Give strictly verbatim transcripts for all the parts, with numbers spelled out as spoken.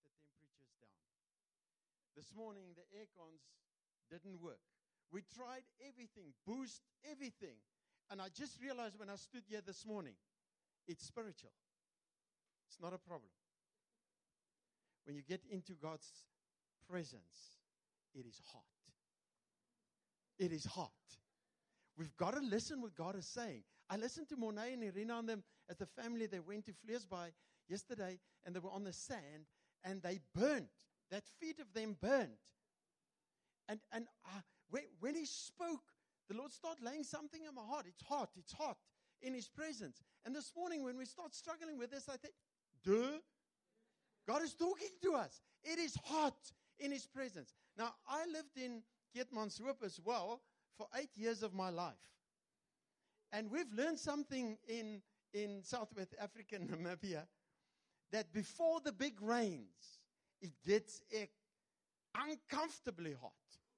the temperatures down. This morning, the air cons didn't work. We tried everything, boost everything. And I just realized when I stood here this morning, it's spiritual. It's not a problem. When you get into God's presence, it is hot. It is hot. We've got to listen what God is saying. I listened to Monet and Irina and them as the family, they went to Vleesbaai yesterday, and they were on the sand, and they burnt. That feet of them burnt. And and uh, when, when he spoke, the Lord started laying something in my heart. It's hot, it's hot in His presence. And this morning when we start struggling with this, I think, duh, God is talking to us. It is hot in His presence. Now, I lived in Keetmanshoop as well for eight years of my life. And we've learned something in, in Southwest Africa and Namibia, that before the big rains, it gets uh, uncomfortably hot.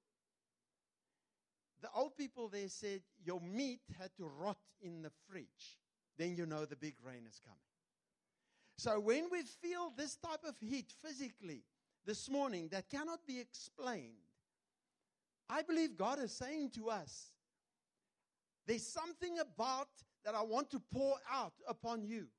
The old people there said, your meat had to rot in the fridge. Then you know the big rain is coming. So when we feel this type of heat physically this morning that cannot be explained, I believe God is saying to us, there's something about that I want to pour out upon you.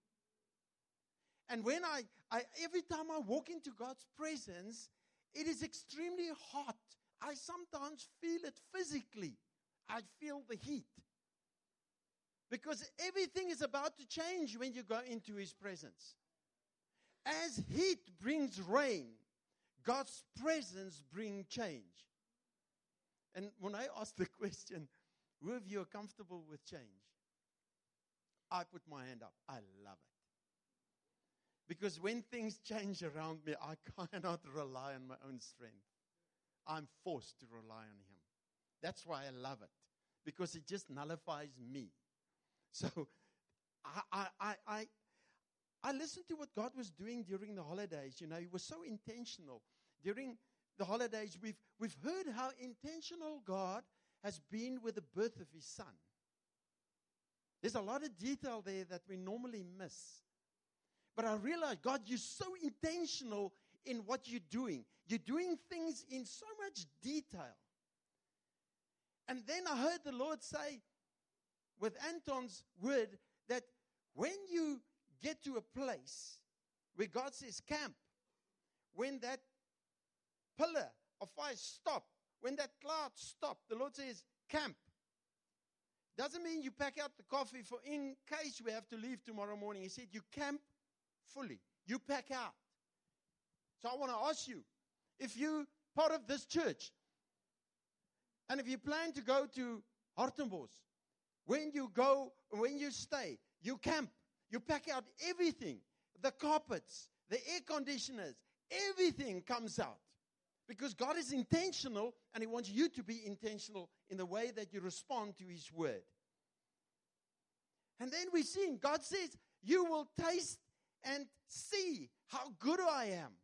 And when I, I, every time I walk into God's presence, it is extremely hot. I sometimes feel it physically. I feel the heat. Because everything is about to change when you go into His presence. As heat brings rain, God's presence brings change. And when I asked the question, who of you are comfortable with change? I put my hand up. I love it. Because when things change around me, I cannot rely on my own strength. I'm forced to rely on Him. That's why I love it. Because it just nullifies me. So, I, I, I, I, I listened to what God was doing during the holidays. You know, He was so intentional. During the holidays, we've, we've heard how intentional God has been with the birth of His Son. There's a lot of detail there that we normally miss. But I realized, God, you're so intentional in what you're doing. You're doing things in so much detail. And then I heard the Lord say, with Anton's word, that when you get to a place where God says camp, when that pillar of fire stop, when that cloud stop, the Lord says camp. Doesn't mean you pack out the coffee for in case we have to leave tomorrow morning. He said you camp fully. You pack out. So I want to ask you, if you're part of this church, and if you plan to go to Hartenbos, when you go, when you stay, you camp, you pack out everything, the carpets, the air conditioners, everything comes out. Because God is intentional, and He wants you to be intentional in the way that you respond to His word. And then we sing, God says, you will taste and see how good I am.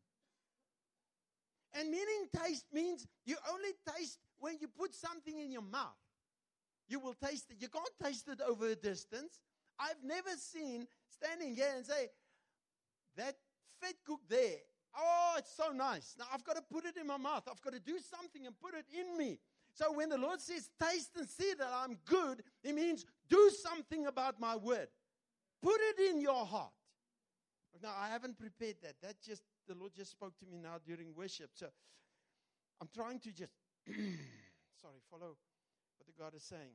And meaning taste means you only taste when you put something in your mouth. You will taste it. You can't taste it over a distance. I've never seen standing here and say, that fat cook there, oh, it's so nice. Now I've got to put it in my mouth. I've got to do something and put it in me. So when the Lord says, taste and see that I'm good, it means do something about my word. Put it in your heart. Now, I haven't prepared that. That just, the Lord just spoke to me now during worship. So I'm trying to just, sorry, follow what the God is saying.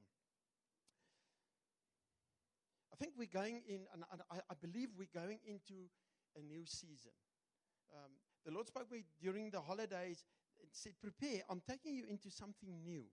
I think we're going in, and I, I believe we're going into a new season. Um, the Lord spoke to me during the holidays and said, prepare, I'm taking you into something new.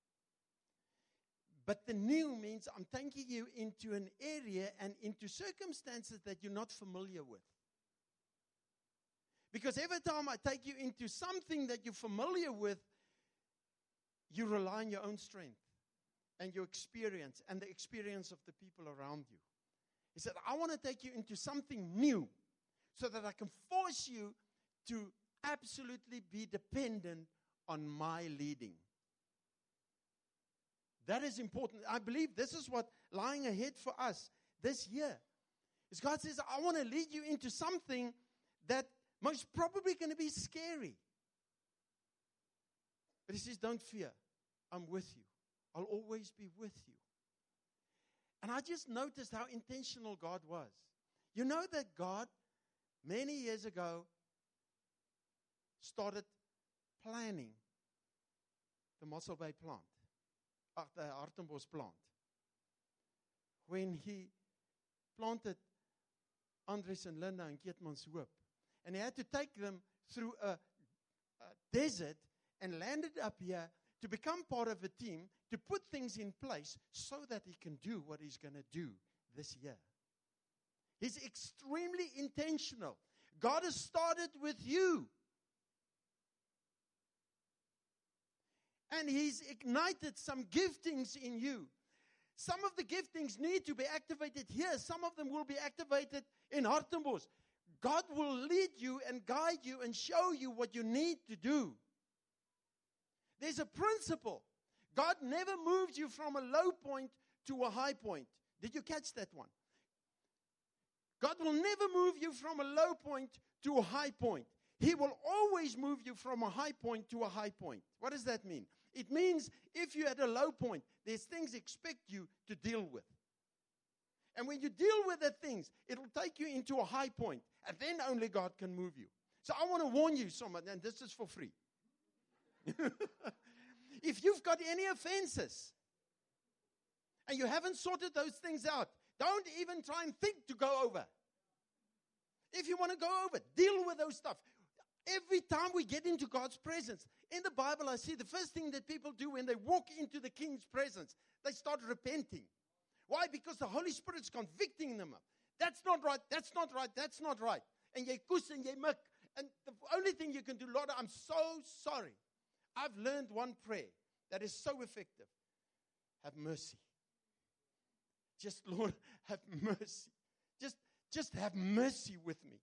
But the new means I'm taking you into an area and into circumstances that you're not familiar with. Because every time I take you into something that you're familiar with, you rely on your own strength and your experience and the experience of the people around you. He said, I want to take you into something new so that I can force you to absolutely be dependent on my leading. That is important. I believe this is what lying ahead for us this year. Is God says, I want to lead you into something that Most probably going to be scary. But he says, don't fear. I'm with you. I'll always be with you. And I just noticed how intentional God was. You know that God, many years ago, started planning the Mossel Bay plant, uh, the Hartenbos plant. When he planted Andres and Linda and Keetmanshoop, and he had to take them through a, a desert and landed up here to become part of a team, to put things in place so that he can do what he's going to do this year. He's extremely intentional. God has started with you. And he's ignited some giftings in you. Some of the giftings need to be activated here. Some of them will be activated in Hartenbos. God will lead you and guide you and show you what you need to do. There's a principle. God never moves you from a low point to a high point. Did you catch that one? God will never move you from a low point to a high point. He will always move you from a high point to a high point. What does that mean? It means if you're at a low point, there's things expect you to deal with. And when you deal with the things, it'll take you into a high point. And then only God can move you. So I want to warn you, someone, and this is for free. If you've got any offenses and you haven't sorted those things out, don't even try and think to go over. If you want to go over, deal with those stuff. Every time we get into God's presence, in the Bible I see the first thing that people do when they walk into the King's presence, they start repenting. Why? Because the Holy Spirit's convicting them. That's not right, that's not right, that's not right. And jy koes and jy mik. And the only thing you can do, Lord, I'm so sorry. I've learned one prayer that is so effective. Have mercy. Just, Lord, have mercy. Just, just have mercy with me.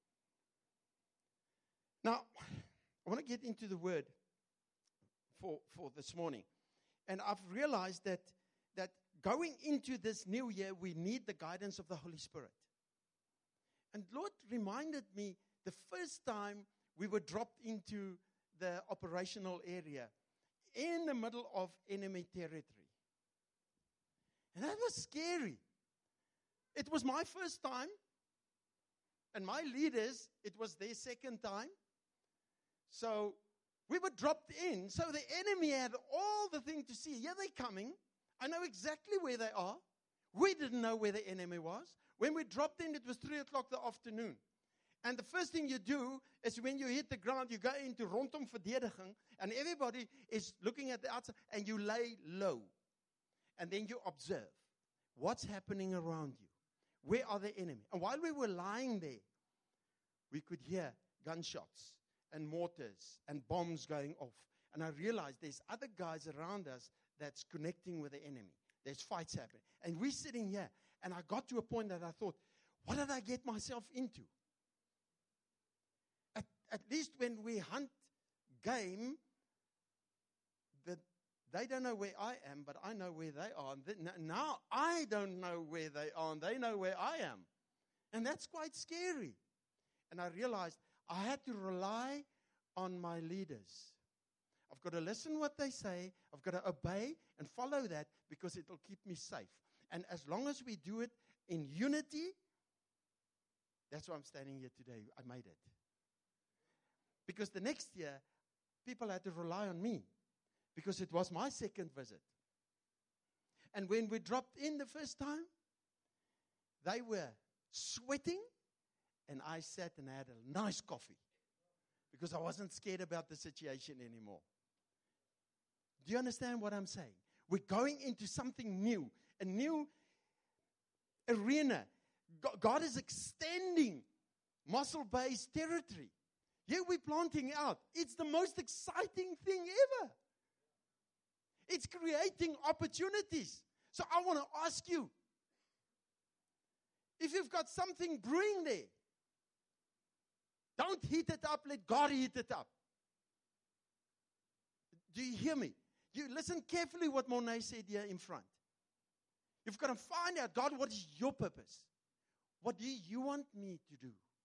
Now, I want to get into the word for, for this morning. And I've realized that, that going into this new year, we need the guidance of the Holy Spirit. And Lord reminded me the first time we were dropped into the operational area in the middle of enemy territory. And that was scary. It was my first time. And my leaders, it was their second time. So we were dropped in. So the enemy had all the thing to see. Yeah, they're coming. I know exactly where they are. We didn't know where the enemy was. When we dropped in, it was three o'clock the afternoon. And the first thing you do is when you hit the ground, you go into rondom verdediging, and everybody is looking at the outside, and you lay low. And then you observe what's happening around you. Where are the enemy? And while we were lying there, we could hear gunshots and mortars and bombs going off. And I realized there's other guys around us that's connecting with the enemy. There's fights happening. And we're sitting here, and I got to a point that I thought, what did I get myself into? At, at least when we hunt game, the, they don't know where I am, but I know where they are. And th- now I don't know where they are, and they know where I am. And that's quite scary. And I realized I had to rely on my leaders. I've got to listen what they say. I've got to obey and follow that because it'll keep me safe. And as long as we do it in unity, that's why I'm standing here today. I made it. Because the next year, people had to rely on me because it was my second visit. And when we dropped in the first time, they were sweating, and I sat and had a nice coffee because I wasn't scared about the situation anymore. Do you understand what I'm saying? We're going into something new, a new arena. God is extending Mossel Bay's territory. Here we're planting out. It's the most exciting thing ever. It's creating opportunities. So I want to ask you, if you've got something brewing there, don't heat it up, let God heat it up. Do you hear me? You listen carefully what Monet said here in front. You've got to find out, God, what is your purpose? What do you want me to do?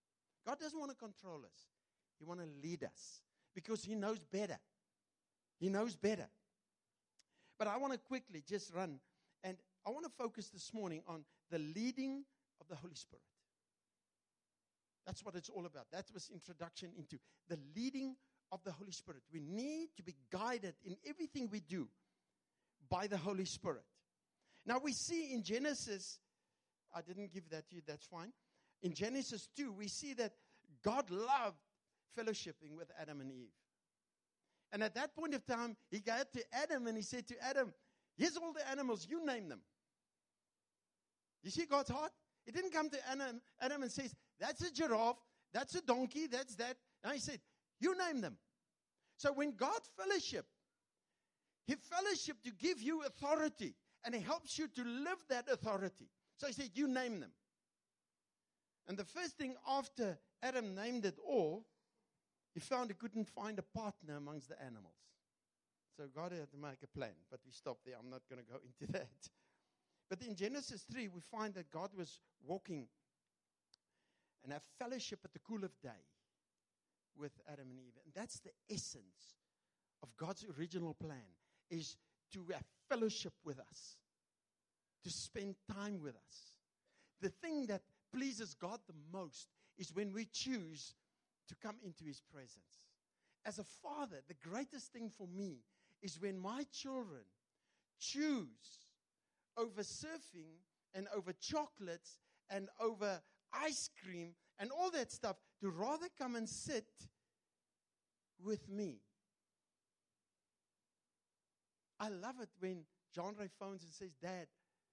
God doesn't want to control us. He wants to lead us because He knows better. He knows better. But I want to quickly just run, and I want to focus this morning on the leading of the Holy Spirit. That's what it's all about. That was introduction into the leading of the Holy Spirit. We need to be guided in everything we do by the Holy Spirit. Now we see in Genesis, I didn't give that to you, that's fine. In Genesis two, we see that God loved fellowshipping with Adam and Eve. And at that point of time, He got to Adam and He said to Adam, here's all the animals, you name them. You see God's heart? He didn't come to Adam, Adam and says, that's a giraffe, that's a donkey, that's that. And He said, you name them. So when God fellowship, He fellowship to give you authority. And He helps you to live that authority. So He said, you name them. And the first thing after Adam named it all, he found he couldn't find a partner amongst the animals. So God had to make a plan. But we stop there. I'm not going to go into that. But in Genesis three, we find that God was walking and have fellowship at the cool of day with Adam and Eve. And that's the essence of God's original plan, is to have fellowship with us, to spend time with us. The thing that pleases God the most is when we choose to come into His presence. As a father, the greatest thing for me is when my children choose over surfing and over chocolates and over ice cream and all that stuff to rather come and sit with me. I love it when John Ray phones and says, Dad,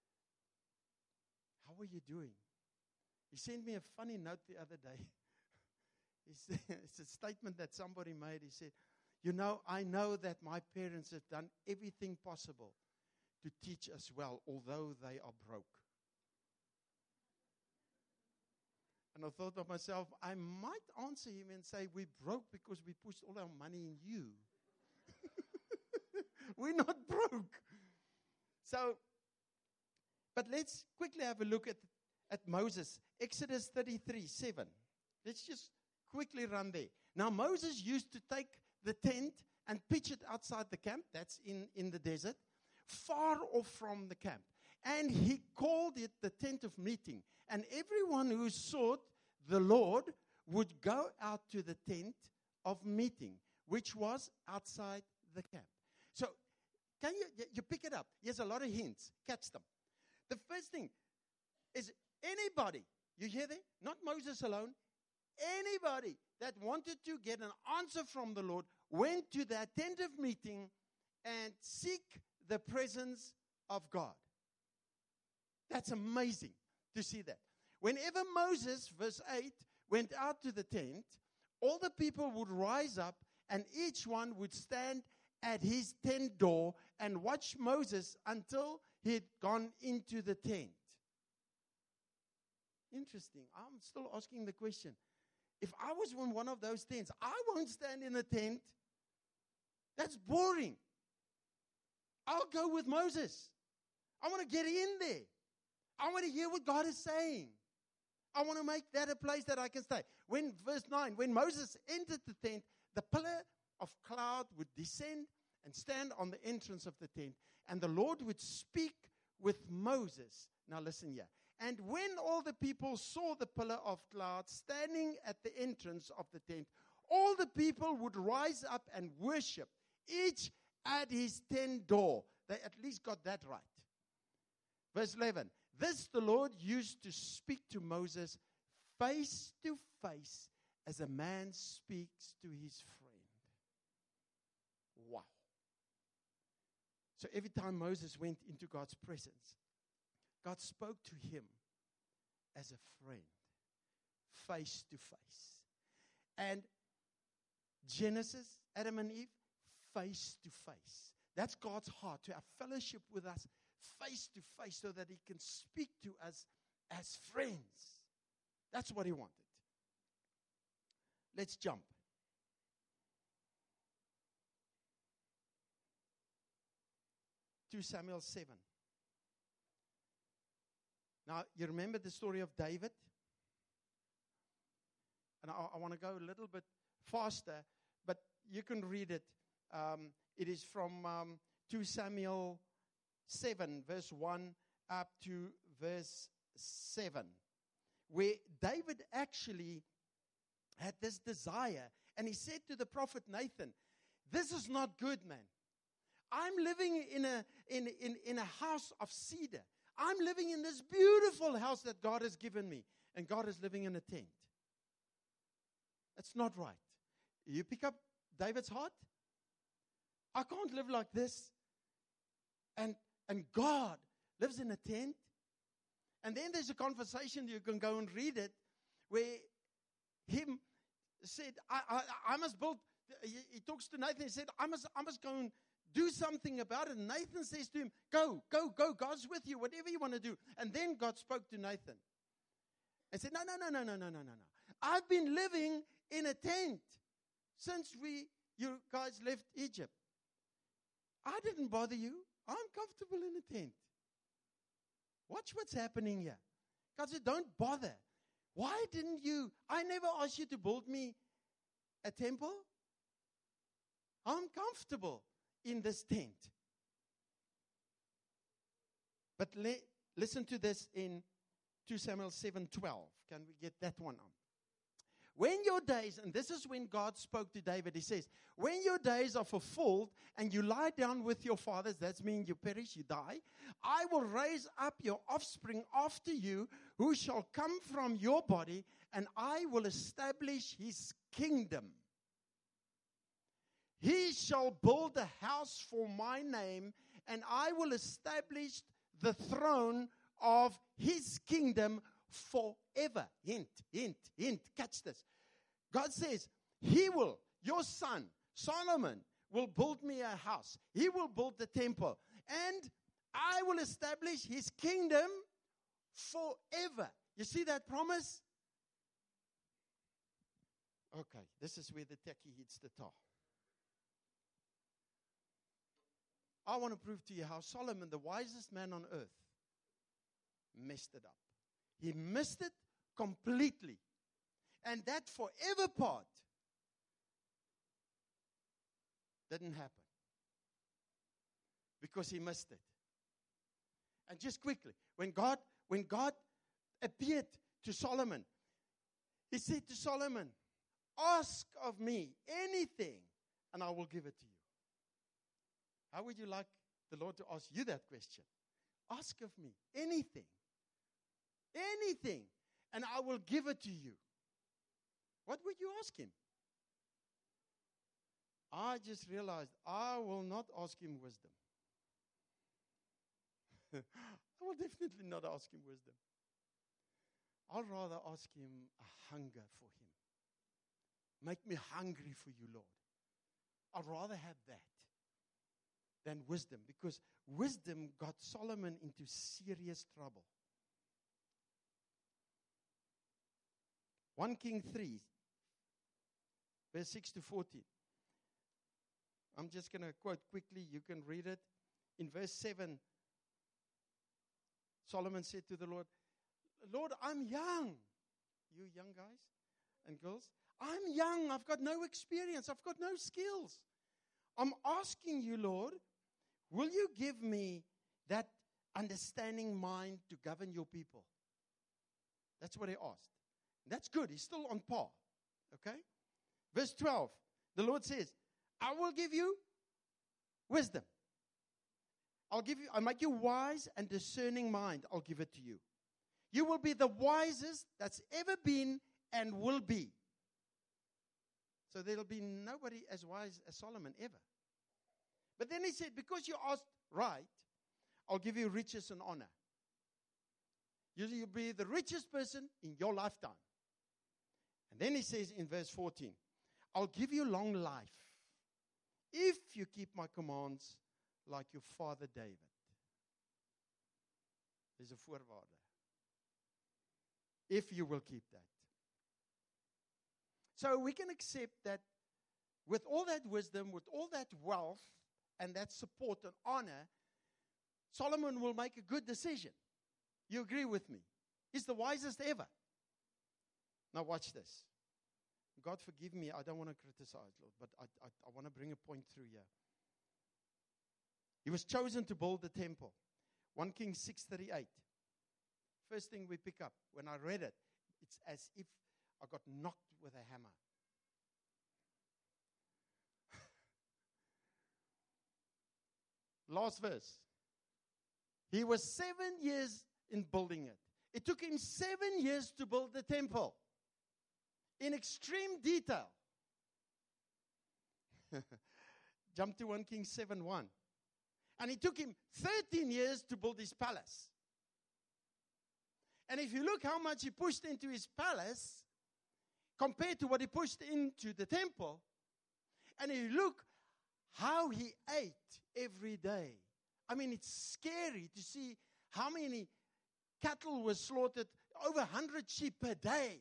how are you doing? He sent me a funny note the other day. He said, it's a statement that somebody made. He said, you know, I know that my parents have done everything possible to teach us well, although they are broke. And I thought of myself, I might answer him and say, we broke because we pushed all our money in you. We're not broke. So, but let's quickly have a look at, at Moses. Exodus thirty-three, seven. Let's just quickly run there. Now, Moses used to take the tent and pitch it outside the camp. That's in, in the desert, far off from the camp. And he called it the tent of meeting. And everyone who sought the Lord would go out to the tent of meeting, which was outside the camp. So, can you, you pick it up? Here's a lot of hints. Catch them. The first thing is anybody, you hear that? Not Moses alone. Anybody that wanted to get an answer from the Lord went to the tent of meeting and seek the presence of God. That's amazing to see that. Whenever Moses, verse eight, went out to the tent, all the people would rise up and each one would stand at his tent door and watch Moses until he had gone into the tent. Interesting. I'm still asking the question. If I was in one of those tents, I won't stand in the tent. That's boring. I'll go with Moses. I want to get in there. I want to hear what God is saying. I want to make that a place that I can stay. When, verse nine, when Moses entered the tent, the pillar of cloud would descend and stand on the entrance of the tent, and the Lord would speak with Moses. Now listen here. And when all the people saw the pillar of cloud standing at the entrance of the tent, all the people would rise up and worship, each at his tent door. They at least got that right. Verse eleven. This the Lord used to speak to Moses face to face as a man speaks to his friend. Wow. So every time Moses went into God's presence, God spoke to him as a friend, face to face. And Genesis, Adam and Eve, face to face. That's God's heart, to have fellowship with us face to face so that he can speak to us as friends. That's what he wanted. Let's jump. Second Samuel seven. Now, you remember the story of David? And I, I want to go a little bit faster, but you can read it. Um, it is from um, two Samuel seven, verse one up to verse seven, where David actually had this desire, and he said to the prophet Nathan, this is not good, man. I'm living in a, in, in, in a house of cedar. I'm living in this beautiful house that God has given me, and God is living in a tent. That's not right. You pick up David's heart. I can't live like this. And, and God lives in a tent. And then there's a conversation, you can go and read it, where him said, I, I, I must build, he, he talks to Nathan, he said, I must, I must go and do something about it. And Nathan says to him, go, go, go, God's with you, whatever you want to do. And then God spoke to Nathan and said, no, no, no, no, no, no, no, no, no. I've been living in a tent since we, you guys left Egypt. I didn't bother you. I'm comfortable in a tent. Watch what's happening here. God said, don't bother. Why didn't you? I never asked you to build me a temple. I'm comfortable in this tent. But le- listen to this in two Samuel seven twelve. Can we get that one on? When your days, and this is when God spoke to David, he says, when your days are fulfilled and you lie down with your fathers, that means you perish, you die, I will raise up your offspring after you, who shall come from your body, and I will establish his kingdom. He shall build a house for my name, and I will establish the throne of his kingdom forever. Hint, hint, hint. Catch this. God says, he will, your son, Solomon, will build me a house. He will build the temple. And I will establish his kingdom forever. You see that promise? Okay, this is where the techie hits the tar. I want to prove to you how Solomon, the wisest man on earth, messed it up. He missed it completely. And that forever part didn't happen. Because he missed it. And just quickly, when God, when God appeared to Solomon, he said to Solomon, ask of me anything, and I will give it to you. How would you like the Lord to ask you that question? Ask of me anything. Anything, and I will give it to you. What would you ask him? I just realized I will not ask him wisdom. I will definitely not ask him wisdom. I'll rather ask him a hunger for him. Make me hungry for you, Lord. I'd rather have that than wisdom, because wisdom got Solomon into serious trouble. First Kings three, verse six to fourteen. I'm just going to quote quickly. You can read it. In verse seven, Solomon said to the Lord, Lord, I'm young. You young guys and girls? I'm young. I've got no experience. I've got no skills. I'm asking you, Lord, will you give me that understanding mind to govern your people? That's what he asked. That's good. He's still on par. Okay? Verse twelve. The Lord says, I will give you wisdom. I'll give you, I'll make you wise and discerning mind. I'll give it to you. You will be the wisest that's ever been and will be. So there'll be nobody as wise as Solomon ever. But then he said, because you asked right, I'll give you riches and honor. You'll be the richest person in your lifetime. And then he says in verse fourteen, I'll give you long life if you keep my commands like your father David. There's a voorwaarde. If you will keep that. So we can accept that with all that wisdom, with all that wealth, and that support and honor, Solomon will make a good decision. You agree with me? He's the wisest ever. Now watch this. God forgive me, I don't want to criticize, Lord, but I, I, I want to bring a point through here. He was chosen to build the temple. First Kings six thirty-eight. First thing we pick up, when I read it, it's as if I got knocked with a hammer. Last verse. He was seven years in building it. It took him seven years to build the temple. In extreme detail. Jump to First Kings seven one. And it took him thirteen years to build his palace. And if you look how much he pushed into his palace, compared to what he pushed into the temple, and you look how he ate every day. I mean, it's scary to see how many cattle were slaughtered, over one hundred sheep per day.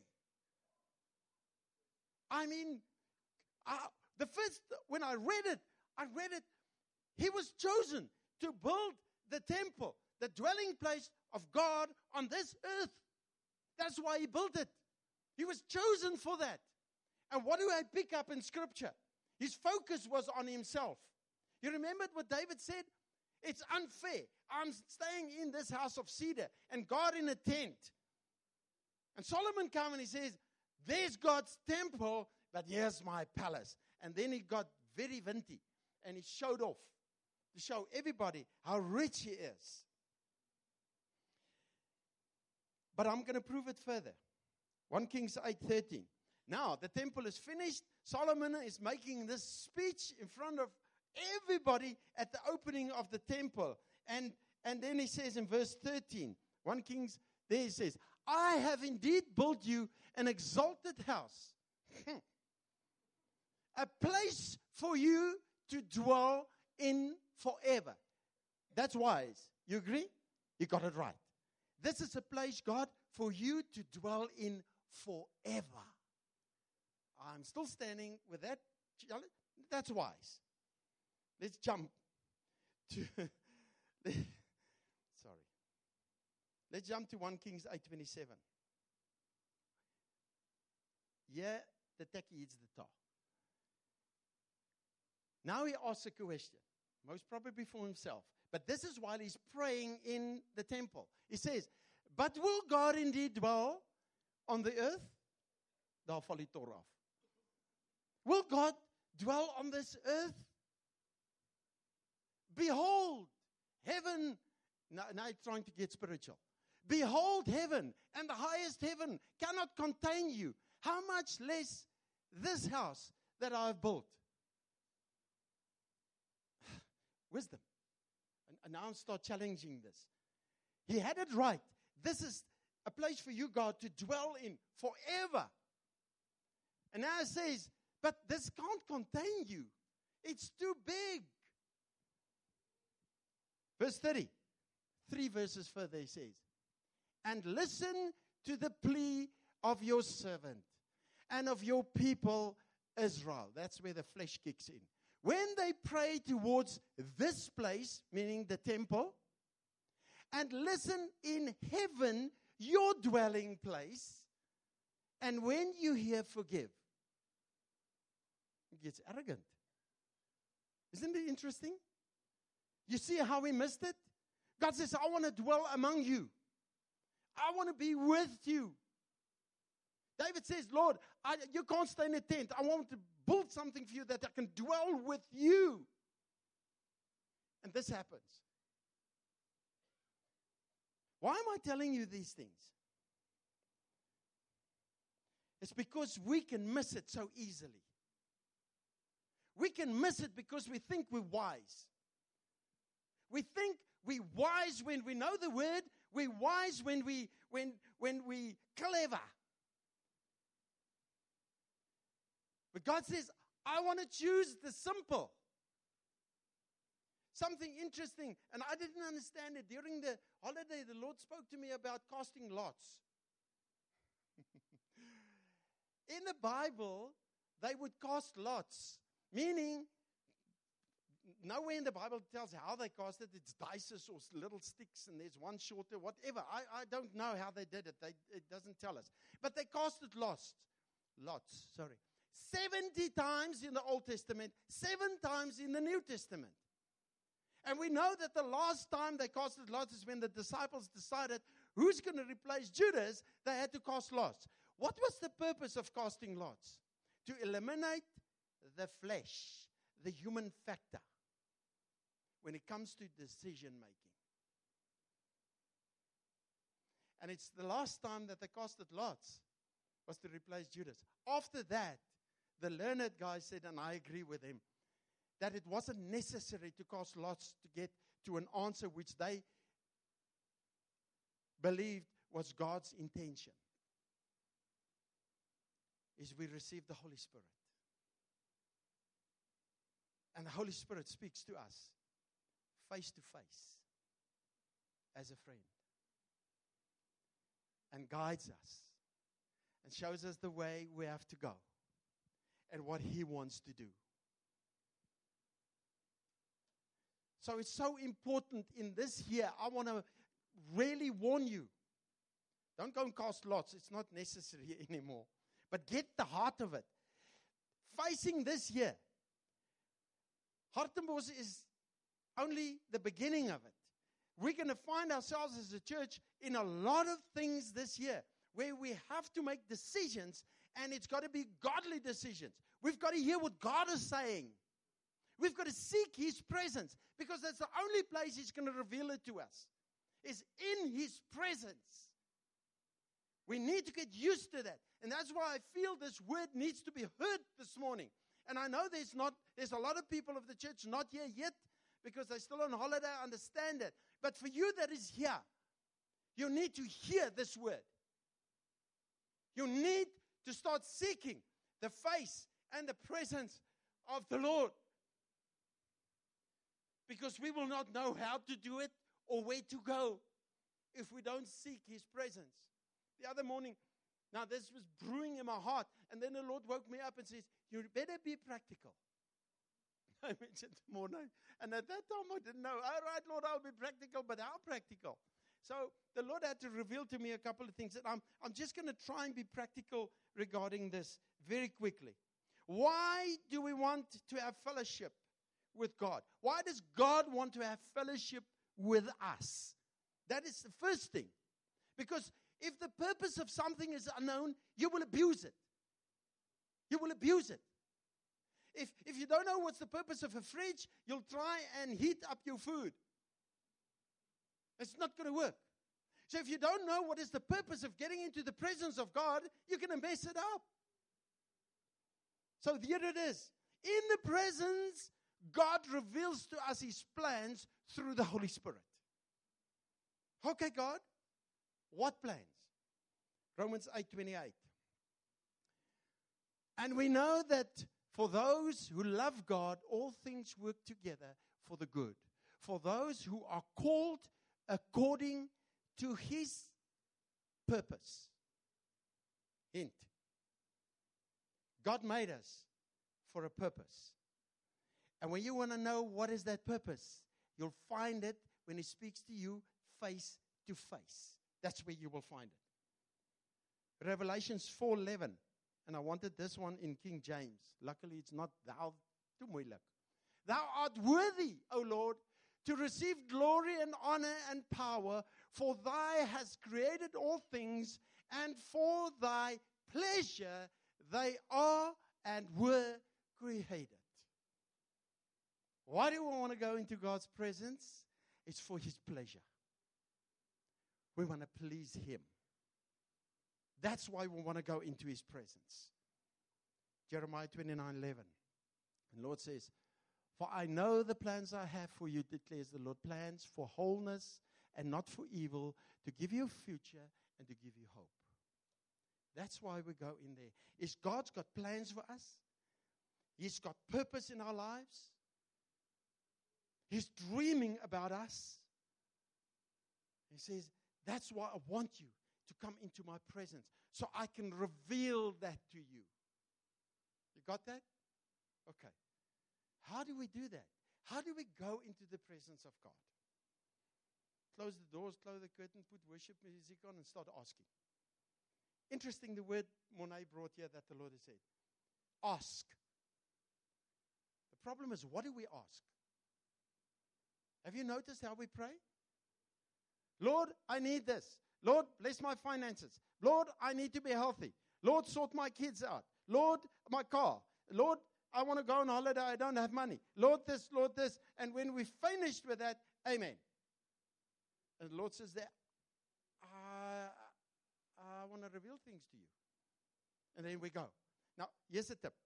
I mean, uh, the first, when I read it, I read it, he was chosen to build the temple, the dwelling place of God on this earth. That's why he built it. He was chosen for that. And what do I pick up in Scripture? His focus was on himself. You remembered what David said? It's unfair. I'm staying in this house of cedar and God in a tent. And Solomon comes and he says, there's God's temple, but here's my palace. And then he got very vinty and he showed off to show everybody how rich he is. But I'm going to prove it further. First Kings eight thirteen. Now, the temple is finished. Solomon is making this speech in front of everybody at the opening of the temple. And, and then he says in verse thirteen, First Kings, there he says, I have indeed built you an exalted house, a place for you to dwell in forever. That's wise. You agree? You got it right. This is a place, God, for you to dwell in forever. I'm still standing with that. That's wise. Let's jump to, sorry. Let's jump to First Kings eight twenty-seven. Yeah, the techie hits the top. Now he asks a question, most probably for himself. But this is while he's praying in the temple. He says, but will God indeed dwell on the earth? Daar val die tor af. Will God dwell on this earth? Behold, heaven. Now, now he's trying to get spiritual. Behold, heaven and the highest heaven cannot contain you. How much less this house that I have built? Wisdom. And, and now I start challenging this. He had it right. This is a place for you, God, to dwell in forever. And now it says, but this can't contain you. It's too big. Verse thirty. Three verses further he says, and listen to the plea of your servant and of your people Israel. That's where the flesh kicks in. When they pray towards this place, meaning the temple, and listen in heaven, your dwelling place, and when you hear, forgive. It gets arrogant. Isn't it interesting? You see how we missed it? God says, I want to dwell among you. I want to be with you. David says, Lord, I, you can't stay in a tent. I want to build something for you that I can dwell with you. And this happens. Why am I telling you these things? It's because we can miss it so easily. We can miss it because we think we're wise. We think we're wise when we know the word. We're wise when we when when we clever. But God says, I want to choose the simple. Something interesting, and I didn't understand it. During the holiday, the Lord spoke to me about casting lots. In the Bible, they would cast lots, meaning nowhere in the Bible tells how they cast it. It's dices or little sticks, and there's one shorter, whatever. I, I don't know how they did it. They, it doesn't tell us. But they casted lots. Lots, sorry. seventy times in the Old Testament, seven times in the New Testament. And we know that the last time they casted lots is when the disciples decided who's going to replace Judas. They had to cast lots. What was the purpose of casting lots? To eliminate the flesh, the human factor, when it comes to decision making. And it's the last time that they casted lots was to replace Judas. After that, the learned guy said, and I agree with him, that it wasn't necessary to cast lots to get to an answer which they believed was God's intention. Is we receive the Holy Spirit. And the Holy Spirit speaks to us face to face as a friend. And guides us. And shows us the way we have to go. And what He wants to do. So it's so important in this year. I want to really warn you. Don't go and cast lots. It's not necessary anymore. But get the heart of it. Facing this year. Hartenbos is only the beginning of it. We're going to find ourselves as a church in a lot of things this year where we have to make decisions, and it's got to be godly decisions. We've got to hear what God is saying. We've got to seek His presence, because that's the only place He's going to reveal it to us, is in His presence. We need to get used to that. And that's why I feel this word needs to be heard this morning. And I know there's not, there's a lot of people of the church not here yet, because they're still on holiday. I understand that. But for you that is here, you need to hear this word. You need to start seeking the face and the presence of the Lord. Because we will not know how to do it or where to go if we don't seek His presence. The other morning, now this was brewing in my heart, and then the Lord woke me up and says, you better be practical. I mentioned more now. And at that time I didn't know. All right, Lord, I'll be practical, but how practical? So the Lord had to reveal to me a couple of things. And I'm, I'm just going to try and be practical regarding this very quickly. Why do we want to have fellowship with God? Why does God want to have fellowship with us? That is the first thing. Because if the purpose of something is unknown, you will abuse it. You will abuse it. If, if you don't know what's the purpose of a fridge, you'll try and heat up your food. It's not going to work. So if you don't know what is the purpose of getting into the presence of God, you're going to mess it up. So here it is. In the presence, God reveals to us His plans through the Holy Spirit. Okay, God, what plans? Romans eight twenty-eight. And we know that for those who love God, all things work together for the good. For those who are called according to His purpose. Hint. God made us for a purpose. And when you want to know what is that purpose, you'll find it when He speaks to you face to face. That's where you will find it. Revelations four eleven. And I wanted this one in King James. Luckily, it's not thou too moeilik. Thou art worthy, O Lord, to receive glory and honor and power, for Thy hast created all things, and for Thy pleasure they are and were created. Why do we want to go into God's presence? It's for His pleasure. We want to please Him. That's why we want to go into His presence. Jeremiah twenty-nine eleven. And the Lord says, for I know the plans I have for you, declares the Lord, plans for wholeness and not for evil, to give you a future and to give you hope. That's why we go in there. Is God's got plans for us? He's got purpose in our lives. He's dreaming about us. He says, that's why I want you to come into my presence, so I can reveal that to you. You got that? Okay. How do we do that? How do we go into the presence of God? Close the doors, close the curtain, put worship music on, and start asking. Interesting, the word Monet brought here that the Lord has said. ask. The problem is, what do we ask? Have you noticed how we pray? Lord, I need this. Lord, bless my finances. Lord, I need to be healthy. Lord, sort my kids out. Lord, my car. Lord, I want to go on holiday. I don't have money. Lord, this, Lord, this. And when we finished with that, amen. And the Lord says that, I, I want to reveal things to you. And then we go. Now, here's a tip.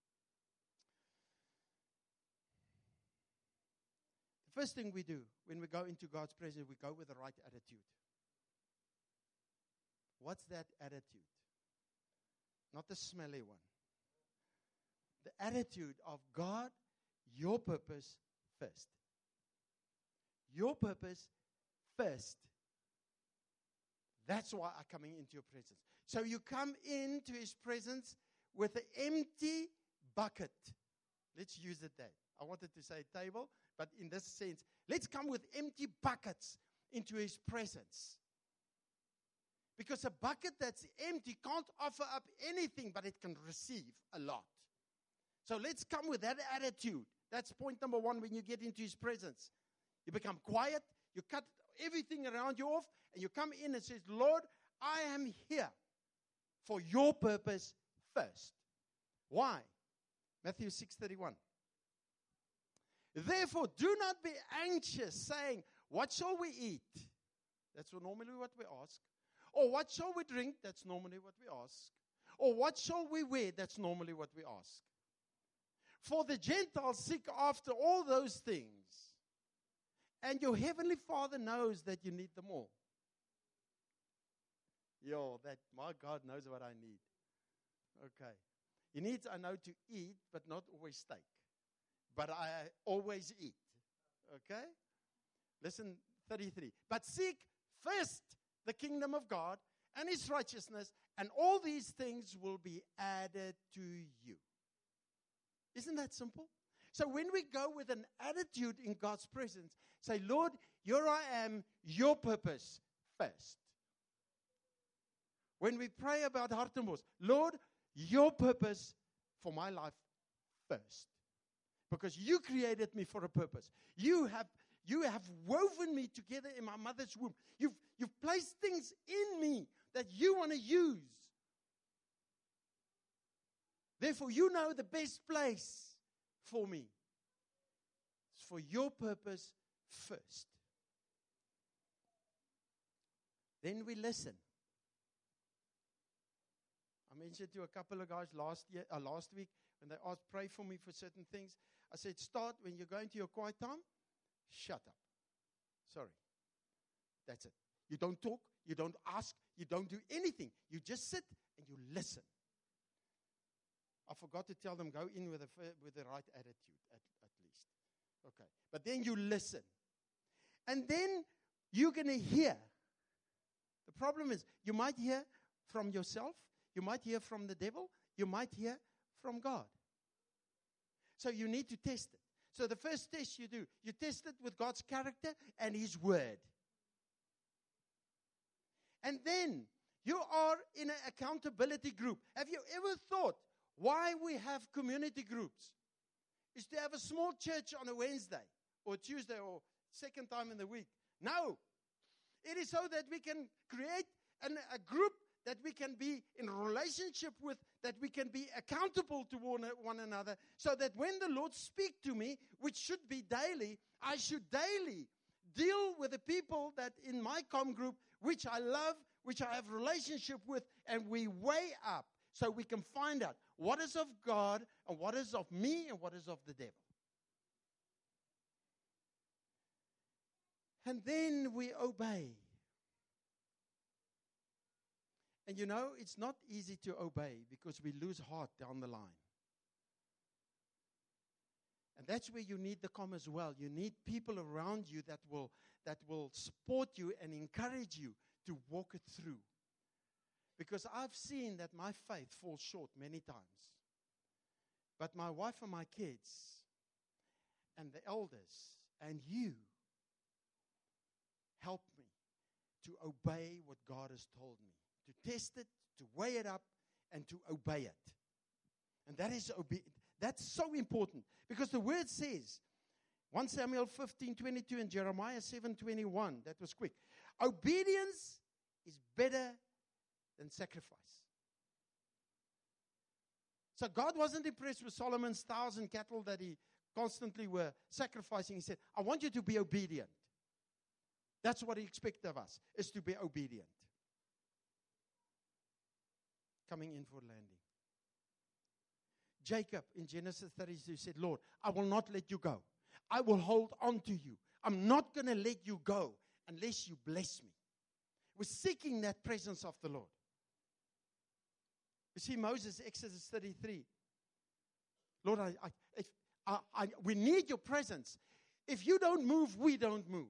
The first thing we do when we go into God's presence, we go with the right attitude. What's that attitude? Not the smelly one. The attitude of God, your purpose first. Your purpose first. That's why I'm coming into your presence. So you come into His presence with an empty bucket. Let's use it there. I wanted to say table, but in this sense, let's come with empty buckets into His presence. Because a bucket that's empty can't offer up anything, but it can receive a lot. So let's come with that attitude. That's point number one when you get into His presence. You become quiet, you cut everything around you off, and you come in and say, Lord, I am here for your purpose first. Why? Matthew six thirty-one. Therefore, do not be anxious, saying, what shall we eat? That's normally what we ask. Or what shall we drink? That's normally what we ask. Or what shall we wear? That's normally what we ask. For the Gentiles seek after all those things. And your heavenly Father knows that you need them all. Yo, that my God knows what I need. Okay. He needs, I know, to eat, but not always steak. But I always eat. Okay? Listen, thirty-three. But seek first the kingdom of God and His righteousness, and all these things will be added to you. Isn't that simple? So when we go with an attitude in God's presence, say, Lord, here I am, your purpose first. When we pray about Hartembos, Lord, your purpose for my life first. Because you created me for a purpose. You have You have woven me together in my mother's womb. You've, you've placed things in me that you want to use. Therefore, you know the best place for me. It's for your purpose first. Then we listen. I mentioned to a couple of guys last year, uh, last week, when they asked, pray for me for certain things. I said, start when you're going to your quiet time. Shut up. Sorry. That's it. You don't talk. You don't ask. You don't do anything. You just sit and you listen. I forgot to tell them, go in with, a, with the right attitude, at, at least. Okay. But then you listen. And then you're going to hear. The problem is, you might hear from yourself. You might hear from the devil. You might hear from God. So you need to test it. So the first test you do, you test it with God's character and His word. And then you are in an accountability group. Have you ever thought why we have community groups? Is to have a small church on a Wednesday or Tuesday or second time in the week. No. It is so that we can create an, a group that we can be in relationship with, that we can be accountable to one, one another, so that when the Lord speaks to me, which should be daily, I should daily deal with the people that in my com group, which I love, which I have relationship with, and we weigh up so we can find out what is of God and what is of me and what is of the devil. And then we obey. And you know, it's not easy to obey because we lose heart down the line. And that's where you need the com as well. You need people around you that will, that will support you and encourage you to walk it through. Because I've seen that my faith falls short many times. But my wife and my kids and the elders and you help me to obey what God has told me. To test it, to weigh it up, and to obey it. And that is obe- that's so important. Because the word says, First Samuel fifteen twenty-two and Jeremiah seven twenty-one, that was quick. Obedience is better than sacrifice. So God wasn't impressed with Solomon's thousand cattle that he constantly were sacrificing. He said, I want you to be obedient. That's what he expects of us, is to be obedient. Coming in for landing. Jacob in Genesis thirty-two said, Lord, I will not let you go. I will hold on to you. I'm not going to let you go unless you bless me. We're seeking that presence of the Lord. You see, Moses, Exodus thirty-three. Lord, I, I, if, I, I, we need your presence. If you don't move, we don't move.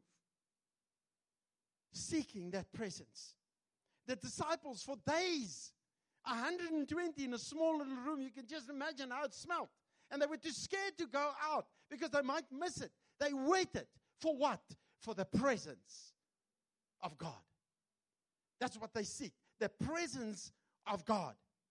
Seeking that presence. The disciples for days, one hundred twenty in a small little room, you can just imagine how it smelled. And they were too scared to go out because they might miss it. They waited for what? For the presence of God. That's what they seek. The presence of God.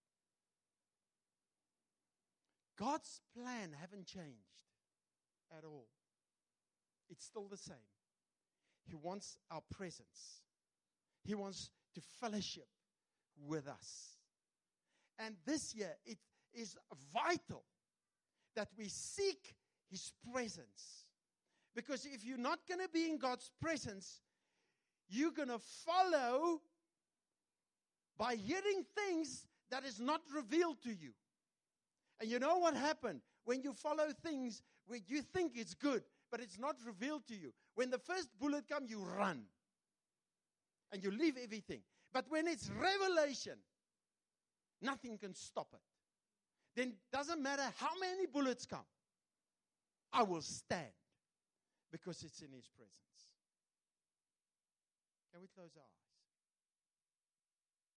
God's plan haven't changed at all. It's still the same. He wants our presence. He wants to fellowship with us. And this year, it is vital that we seek His presence. Because if you're not going to be in God's presence, you're going to follow by hearing things that is not revealed to you. And you know what happened? When you follow things where you think it's good, but it's not revealed to you. When the first bullet comes, you run. And you leave everything. But when it's revelation, nothing can stop it. Then it doesn't matter how many bullets come. I will stand. Because it's in His presence. Can we close our eyes?